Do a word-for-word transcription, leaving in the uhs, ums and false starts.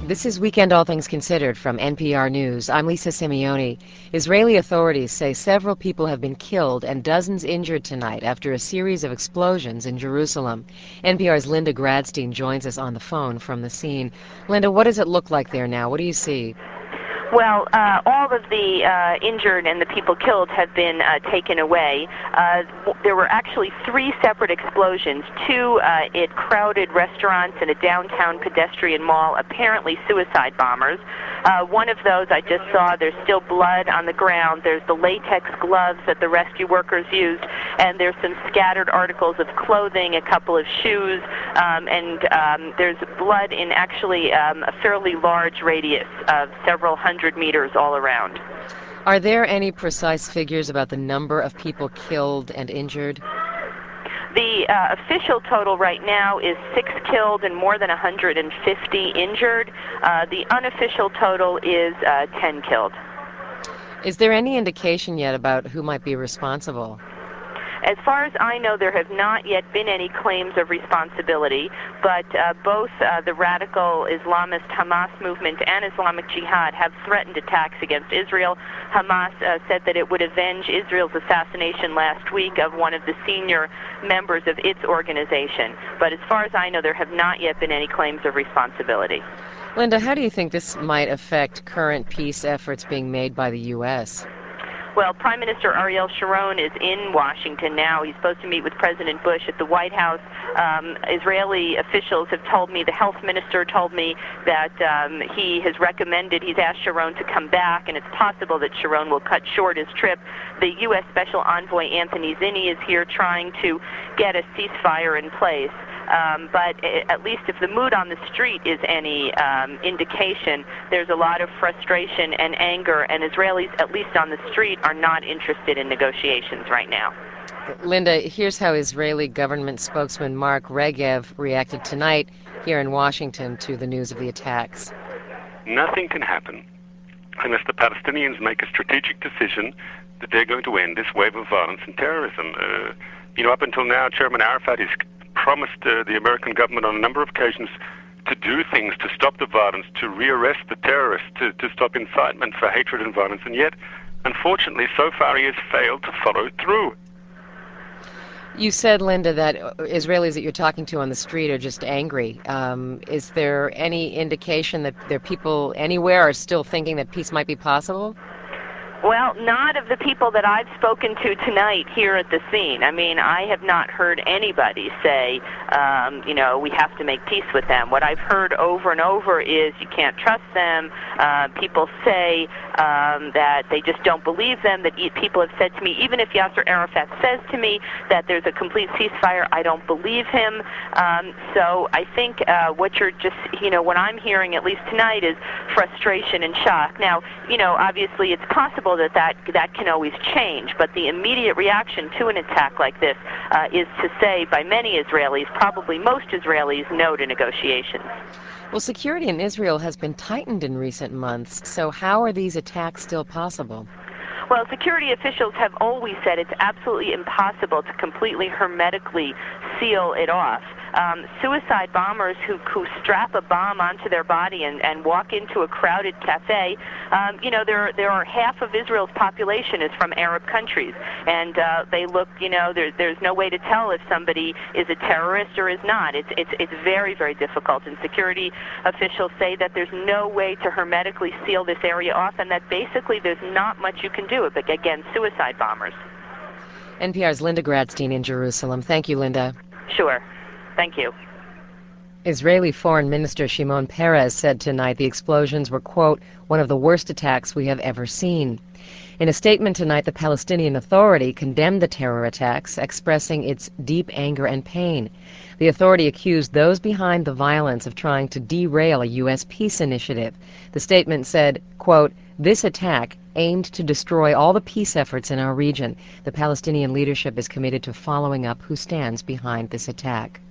This is Weekend All Things Considered from N P R News. I'm Lisa Simeoni. Israeli authorities say several people have been killed and dozens injured tonight after a series of explosions in Jerusalem. N P R's Linda Gradstein joins us on the phone from the scene. Linda, what does it look like there now? What do you see? Well, uh, all of the uh, injured and the people killed have been uh, taken away. Uh, there were actually three separate explosions, two uh, at crowded restaurants in a downtown pedestrian mall, apparently suicide bombers. Uh, one of those I just saw, there's still blood on the ground. There's the latex gloves that the rescue workers used, and there's some scattered articles of clothing, a couple of shoes, um, and um, there's blood in actually um, a fairly large radius of several hundred meters all around. Are there any precise figures about the number of people killed and injured? The uh, official total right now is six killed and more than one hundred fifty injured. Uh, the unofficial total is uh, ten killed. Is there any indication yet about who might be responsible? As far as I know, there have not yet been any claims of responsibility, but uh, both uh, the radical Islamist Hamas movement and Islamic Jihad have threatened attacks against Israel. Hamas uh, said that it would avenge Israel's assassination last week of one of the senior members of its organization. But as far as I know, there have not yet been any claims of responsibility. Linda, how do you think this might affect current peace efforts being made by the U S? Well, Prime Minister Ariel Sharon is in Washington now. He's supposed to meet with President Bush at the White House. Um, Israeli officials have told me, the health minister told me that um, he has recommended, he's asked Sharon to come back, and it's possible that Sharon will cut short his trip. The U S Special Envoy Anthony Zinni is here trying to get a ceasefire in place. Um, but at least if the mood on the street is any um, indication, there's a lot of frustration and anger, and Israelis, at least on the street, are not interested in negotiations right now. Linda, here's how Israeli government spokesman Mark Regev reacted tonight here in Washington to the news of the attacks. Nothing can happen unless the Palestinians make a strategic decision that they're going to end this wave of violence and terrorism. Uh, you know, up until now, Chairman Arafat has promised uh, the American government on a number of occasions to do things to stop the violence, to rearrest the terrorists, to, to stop incitement for hatred and violence, and yet, unfortunately, so far he has failed to follow through. You said, Linda, that Israelis that you're talking to on the street are just angry. Um, is there any indication that there people anywhere are still thinking that peace might be possible? Well, not of the people that I've spoken to tonight here at the scene. I mean, I have not heard anybody say, um, you know, we have to make peace with them. What I've heard over and over is you can't trust them. Uh, people say um, that they just don't believe them, that e- people have said to me, even if Yasser Arafat says to me that there's a complete ceasefire, I don't believe him. Um, so I think uh, what you're just, you know, what I'm hearing, at least tonight, is frustration and shock. Now, you know, obviously it's possible that that, that can always change, but the immediate reaction to an attack like this uh, is to say by many Israelis, probably most Israelis, no to negotiations. Well, security in Israel has been tightened in recent months, so how are these attacks still possible? Well, security officials have always said it's absolutely impossible to completely hermetically seal it off. Um, suicide bombers who, who strap a bomb onto their body and, and walk into a crowded cafe, um, you know, there, there are half of Israel's population is from Arab countries, and uh, they look, you know, there, there's no way to tell if somebody is a terrorist or is not. It's, it's, it's very, very difficult, and security officials say that there's no way to hermetically seal this area off, and that basically there's not much you can do against suicide bombers. N P R's Linda Gradstein in Jerusalem. Thank you, Linda. Sure. Thank you. Israeli Foreign Minister Shimon Peres said tonight the explosions were, quote, one of the worst attacks we have ever seen. In a statement tonight, the Palestinian Authority condemned the terror attacks, expressing its deep anger and pain. The authority accused those behind the violence of trying to derail a U S peace initiative. The statement said, quote, this attack aimed to destroy all the peace efforts in our region. The Palestinian leadership is committed to following up who stands behind this attack.